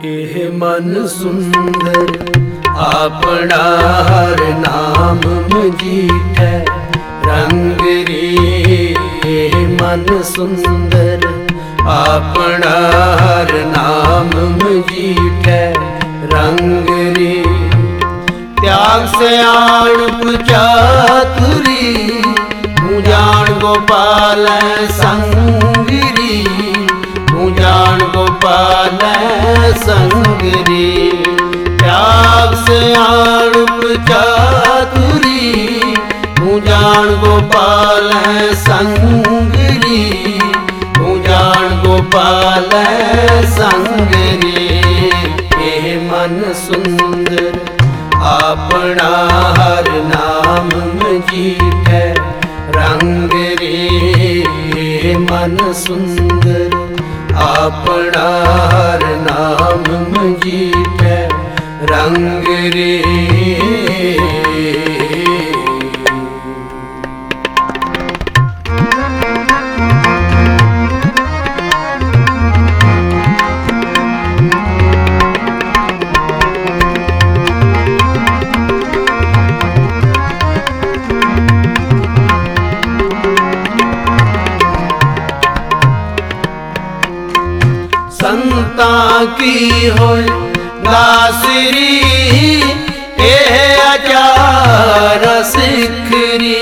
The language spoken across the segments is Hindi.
एह मन सुंदर अपना हर नाम मजीठै रंग रे। एह मन सुंदर अपना हर नाम मजीठै रंग रे। त्याग सयाणप चातुरी तू जान गोपाल संग री। तू जान गोपाल संग रे। त्याग सयाणप चातुरी तू जान गोपाल संग री। तू जान गोपाल संग रे। एह मन सुंदर अपना हर नाम मजीठै रंग रे। मन सुंदर अपना हर नाम मजीठै रंग रे। संता की होय दासरी एह आचार सिखरी।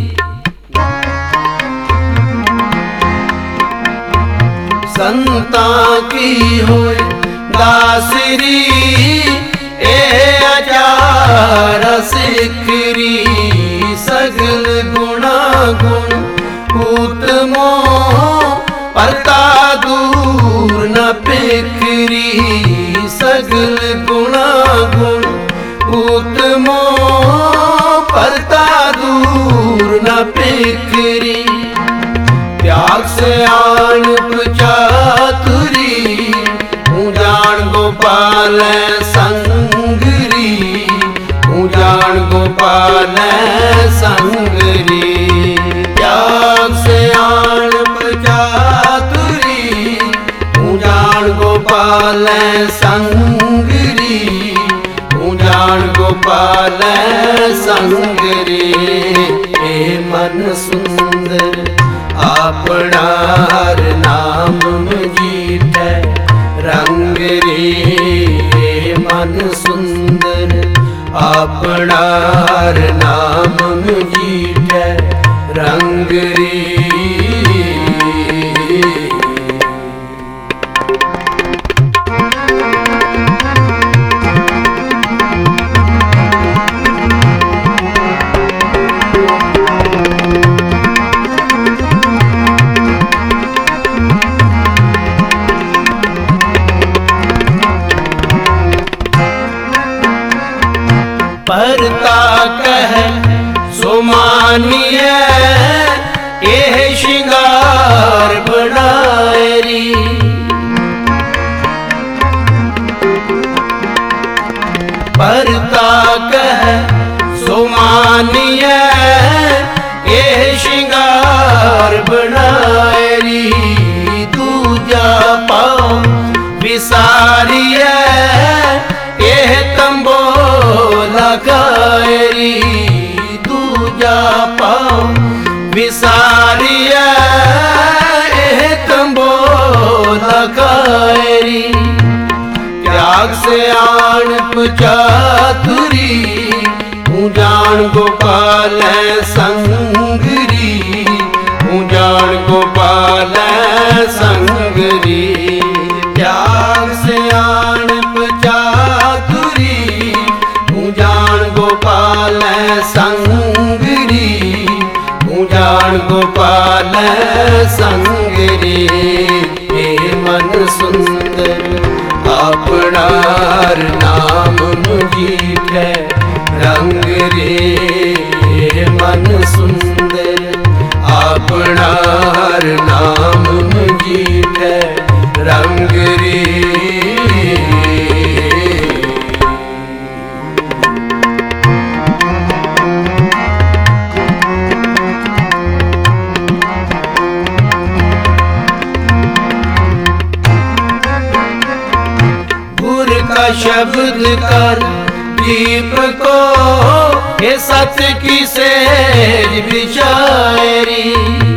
संता की होय दासरी एह आचार सिखरी। सगल गुणा गुण उत्तमो परता दूर न पेखरी। सगल गुणा गुण उत्तमो परता दूर न पेखरी। त्याग सयाणप चातुरी तू जान गोपाल संग री। तू जान गोपाल संग रे। त्याग सयाणप चातुरी तू जान गोपाल संग री। तू जान गोपाल संग रे। ए मन सुंदर अपना हर नाम मजीठै रंग रे। मन सुंदर अपना हर नाम मजीठै रंग रे। परता कह सो मानिए एह श्रृंगार बनाएरी। परता कह सो मानिए एह श्रृंगार बनाएरी। दूजा पाओ विसारिए एह तंबो लगाएरी। दूजा पाओ विसारिया एह तंबो लगाएरी। त्याग सयाणप चातुरी तू जान गोपाल संग री। तू जान गोपाल संग रे। त्याग सयाणप चातुरी तू जान गोपाल संग री। तू जान गोपाल संग रे। हे मन सुंदर अपना हर नाम मजीठै रंग रे। मन सुंदर अपना हर नाम मजीठै रंग रे। का शब्द कर दीप को, ये सत्य की सेज बिचारी।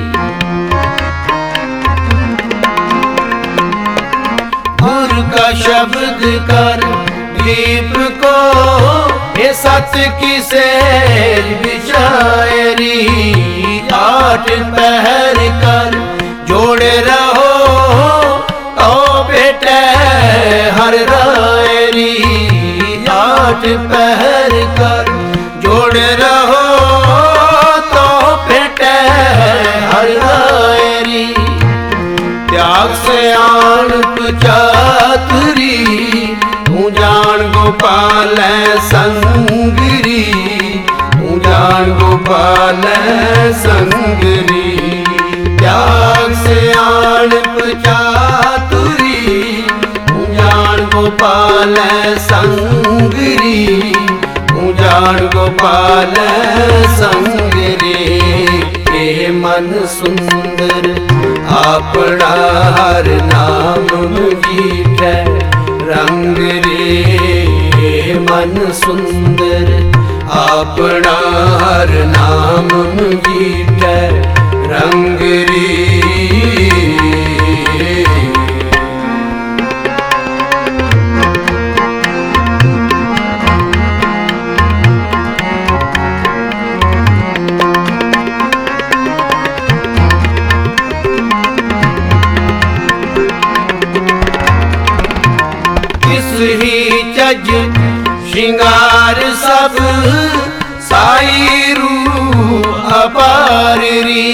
गुरु का शब्द कर दीप को, ये सत्य की सेज बिचारी। आठ पहर कर जोड़े रहो तो बेटे हर रायरी। आठ पहर कर जोड़े रहो तो बेटे हर रायरी। त्याग से आणप चातुरी, तू जान गोपाल संगरी। तू जान गोपाल संगरी। त्याग से आणप चातुरी, तू जान गोपाल संगरी। तू जान गोपाल संगरी। हे मन सुंदर अपना हर नाम जीठे रंग रे। मन सुंदर अपना हर नाम जीठे रंग रे। ही चज श्रृंगार सब साई रू अपार री।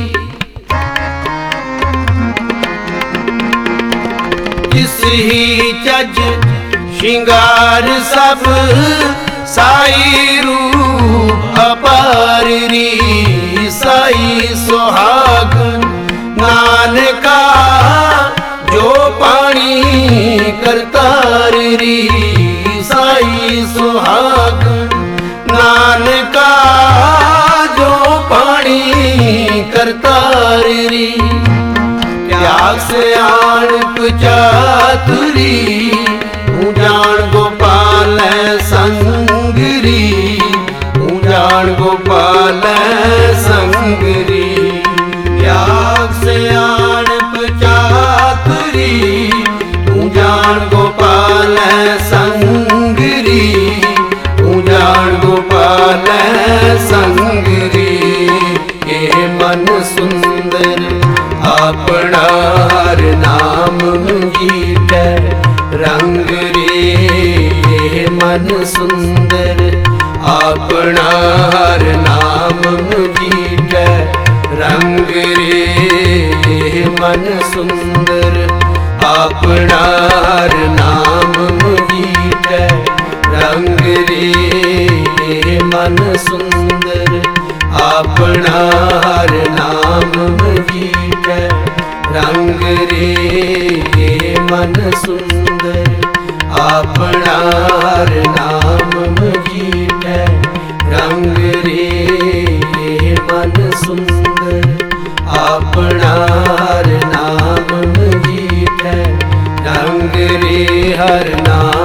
जिस ही चज श्रृंगार सब साई रू अपार री। साई सुहागन नानका जो पानी करतार री। साई सुहागन नानका जो पानी करतार री। त्याग से आणप चातुरी, तू जान गोपाल संगरी। तू जान गोपाल संगरी। त्याग से आणप चातुरी, तू जान गोपाल संगरी। तू जान गोपाल संगरी। ये मन सुंदर अपना हर नाम जीठे रंग रे। ये मन सुंदर अपना हर नाम जीठे रंग रे। मन सुंदर अपना हर नाम जीठे रंग रे। मन सुंदर अपना हर नाम जीठे रंग रे। मन सुंदर अपना हर नाम जीठे रंग रे। मन सुंदर अपना हर नाम जीठे रंग रे। हर नाम